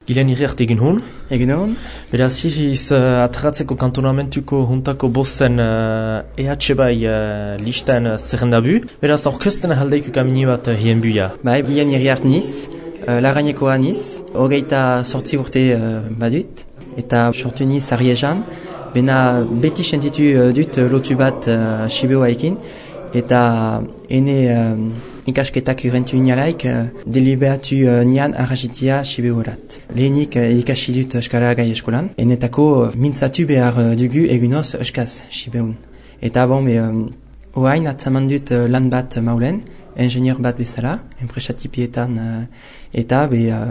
Gilean Iriart egin hon. Egin hon. Beraz, hiz atratzeko kantonamentuko juntako bozen EH bai listan zerrendabu. Beraz, aurkezten haldeiko kamini bat hien buia. Bai, Gilean Iriart niz, lagainekoa niz, hogeita sortzi urte badut, eta sortu niz Ariezan. Bena beti sentitu dut lotu bat Sibeoaekin, eta ene ikasketak urentu inalaik deliberatu nian arrazitia Sibeorat. Lehenik ikasi dut euskara gai eskolan, enetako mintzatu behar dugu egunoz euskaz Sibeon. Eta bon, oain atzaman dut lan bat maulen, ingenieur bat bezala, enpresatipietan, eta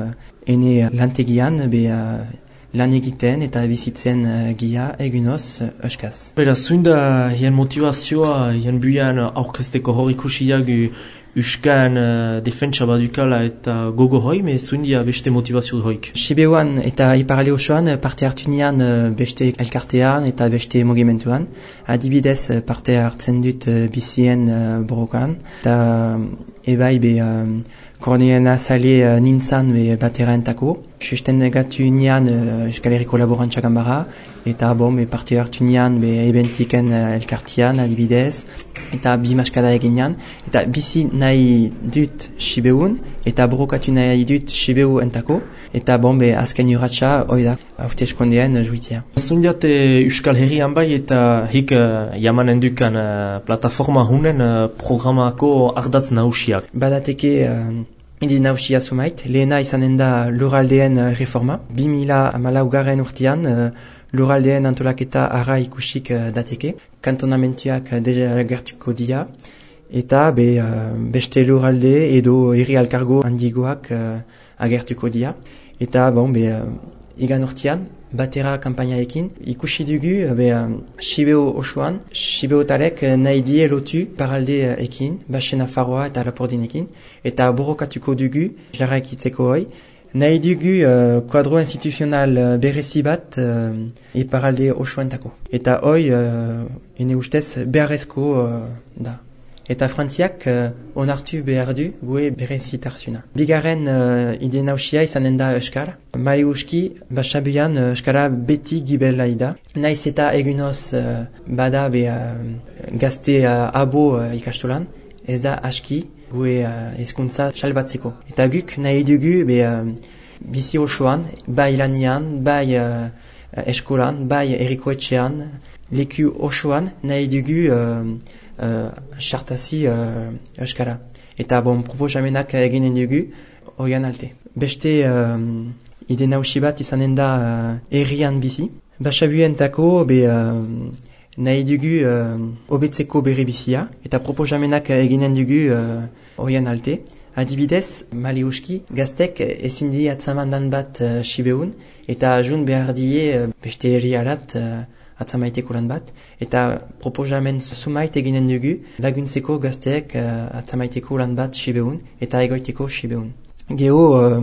ene lantegian lan egiten eta bizitzen gia egunoz euskaz. Beraz, zuin da hien motivazioa, hien buian aurkezteko hor ikusiak Euskan defentsa badukala eta gogo hoi, me zuin dia beste motivazio hoik. Sibeoan eta iparale osoan parte hartu nian beste elkartean eta beste mugimenduan. Adibidez parte hartzen dut bizien borrokan. Eta ebai korneen azale nintzan batera entako. Susten gatu nian Euskal Herriko Laborantza Ganbara. Eta parte hartu nian ebentiken elkartean adibidez. Eta bimaskada eginean. Eta bizi nahi dut Sibeun, eta borrokatu nahi dut Sibeu entako. Eta azken urratxa, oida, haute eskondean juitia. Zundiat Euskal Herrian bai eta hik jamanen dukan plataforma hunen programako ardatz nausiak. Badateke ide nausia sumait, lehena izanen da lurraldeen reforma. 2014 urtean lurraldeen antolaketa arra ikusik dateke. Kantonamentuak deja gertuko dia. Eta beste lurralde edo herri alkargo handigoak agertuko dia. Eta igan urtean, batera kampainaekin, ikusi dugu Sibeo osoan, Sibeotarek nahi die lotu paralde ekin, Baxe Nafarroa eta Lapordinekin, eta borrokatuko dugu, jarraikitzeko hoi, nahi dugu kuadro instituzional berezi bat iparalde osoentako. Eta hoi, ene ustez, beharrezko da. Eta Frantziak onartu behar du gue berezitarzuna. Bigarren ide nausia izanen da euskara. Mariuski, Basabuian euskara beti gibelai da. Naiz eta egunoz bada gazte abo ikastolan, ez da aski gue hezkuntza salbatzeko. Eta guk nahi dugu bizi osoan, bai lanian, bai eskolan, bai erikoetxean, leku osoan nahi dugu sartazi euskara. Eta proposamenak eginen dugu oian alte. Beste ide nausi bat izanen da herrian bizi. Basabuentako nahi dugu hobetzeko bere bizia eta proposamenak eginen dugu oian alte. Adibidez, Maliuski, gaztek ezin di atzamandan bat Sibeun eta jun behar die beste herriarat atzamaiteko lan bat, eta proposamen sumait eginen dugu laguntzeko gazteek atzamaiteko lan bat Sibeun eta egoiteko Sibeun. Geho,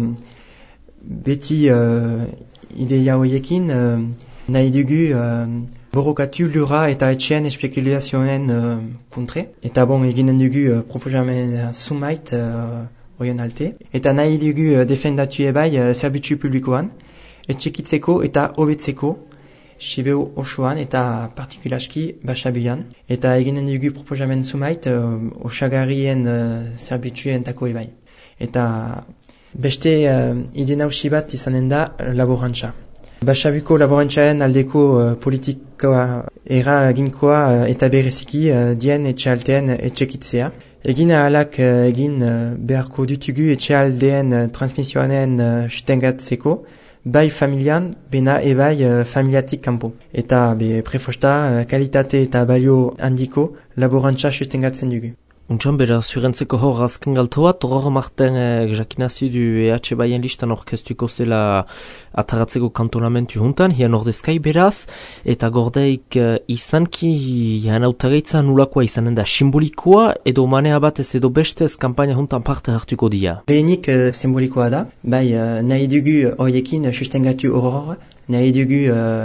beti ideia horiekin nahi dugu borrokatu lura eta etxean espekulazioen kontre, eta eginen dugu proposamen sumait horien alte, eta nahi dugu defendatu ebai zerbitzu publikoan, etxekitzeko eta hobetzeko Sibeo osoan eta partikulaski Basabuian. Eta eginen dugu proposamen sumait osagarrien zerbitzuen tako ebai. Eta beste ide nausi bat izanen da laborantza. Basabuiko laborantzaen aldeko politikoa eraginkoa eta bereziki dien etxealteen etxekitzea. Egin ahalak egin beharko dutugu etxealdeen transmisioanen sustengatzeko, bai familian, bena ebai familiatik kanpo. Eta prefosta, kalitate eta balio handiko laborantza sustengatzen dugu. Untxan bera, zurentzeko hor azken galto bat, hor marten jakinazio du EH baien listan orkestuko zela ataratzeko kantonamentu juntan, hien ordezkai beraz, eta gordeik izanki hien autagaitza nulakoa izanen da simbolikoa, edo manea batez edo bestez kampaina juntan parte hartuko dia. Lehenik simbolikoa da, bai nahi dugu horiekin sustengatu horor, nahi dugu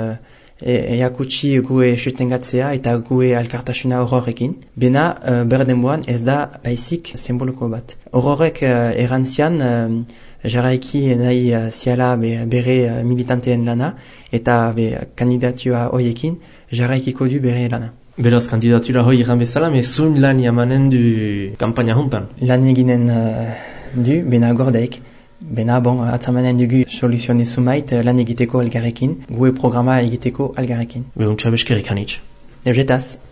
eakutsi gue sustengatzea eta gue alkartasuna horrekin. Bena berdenboan ez da baizik simboliko bat. Horrek erantzian jarraiki nahi ziala bere militanteen lana, eta kandidatua hoiekin jarraikiko du bere lana. Beraz, kandidatura hoi iran bezala, zuen lan jamanen du kampaina juntan? Lan eginen du, bena gordeik. Bena, atzamanen dugu soluziones sumait lan egiteko algarrekin, gue programa egiteko algarrekin. Untsa beskerik hanitz. Eugetaz.